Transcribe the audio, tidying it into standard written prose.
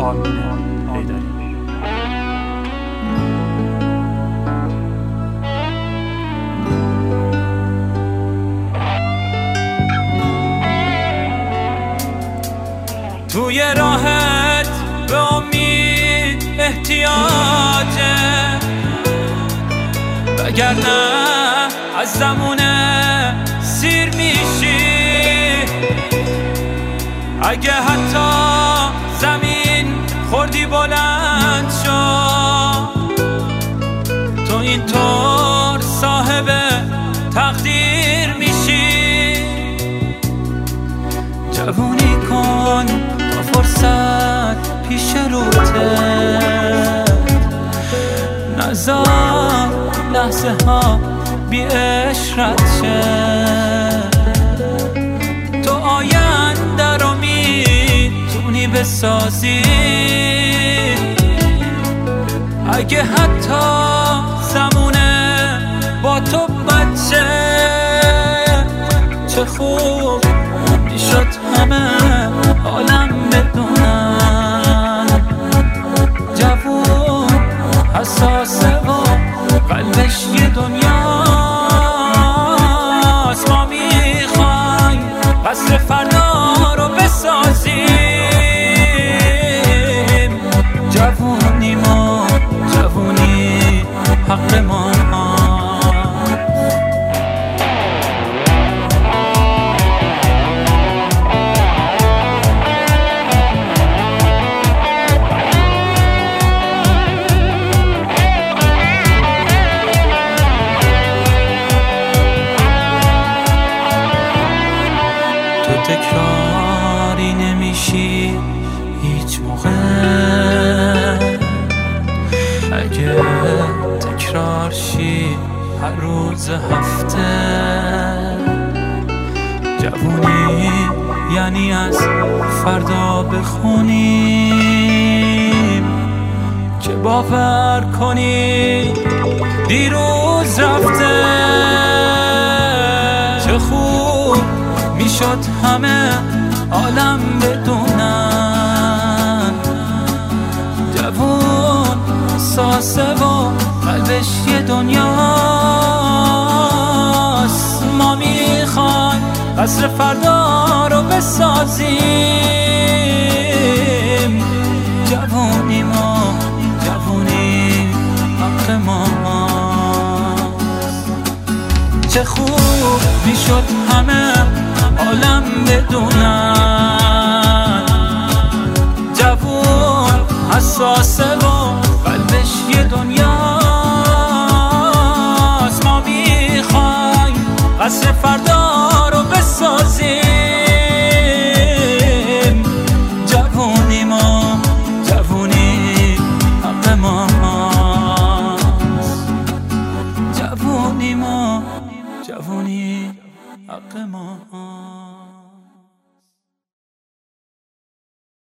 آرمین حیدری. توی راحت به امید احتیاجه، وگرنه از زمونه سیر میشی. اگه حتی زمین خوردی بلند شو، تو اینطور صاحب تقدیر میشی. جوونی کن تا فرصت پیش روته، نذار لحظه ها بی اشرت شه. تو آینده رو میتونی بسازی، اگه حتی زمونه با تو بچه. چه خوب میشد همه عالم بدونن، جوون حساسه و قلبش یه دنیاست. ما میخوایم قصر فردا رو بسازیم. جوونی ما، جوونی حق ما. تکراری نمیشی هیچ موقع، اگه تکرار شی هر روز هفته. جوونی یعنی از فردا بخونیم که باور کنی دیروز رفته. چه خوب میشد همه عالم بدونن، جوون حساسه و قلبش یه دنیاست. ما میخوایم قصر فردا رو بسازیم. جوونی ما، جوونی حق ما. چه خوب میشد همه عالم بدونن، جوون حساسه و قلبش یه دنیاست. ما میخوایم قصر فردا رو بسازیم. جوونی ما، جوونی حق ماست. جوونی ما، جوونی حق ما.